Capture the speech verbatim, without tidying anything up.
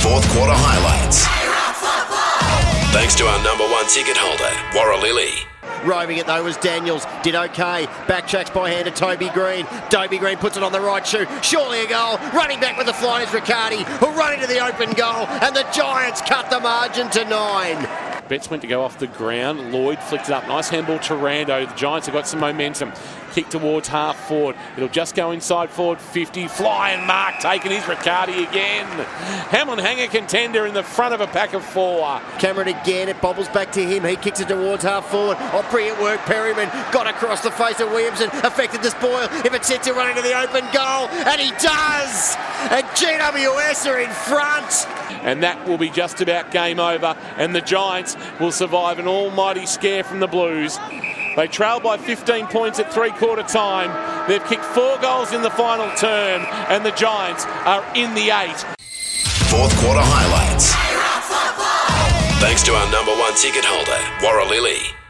Fourth quarter highlights. Thanks to our number one ticket holder, Warralili. Roving it though was Daniels, did okay, backtracks by hand to Toby Green, Toby Green puts it on the right shoe, surely a goal, running back with the fly is Riccardi, who run into the open goal, and the Giants cut the margin to nine. Betts went to go off the ground. Lloyd flicked it up. Nice handball to Rando. The Giants have got some momentum. Kick towards half forward. It'll just go inside forward fifty. Flying mark taken is Riccardi again. Hamlin Hanger contender in the front of a pack of four. Cameron again. It bobbles back to him. He kicks it towards half forward. Opry at work. Perryman got across the face of Williamson. Affected the spoil. If it sits, he'll run into the open goal. And he does. And G W S are in front. And that will be just about game over. And the Giants will survive an almighty scare from the Blues. They trail by fifteen points at three-quarter time. They've kicked four goals in the final term, and the Giants are in the eight. Fourth quarter highlights. Thanks to our number one ticket holder, Warralili.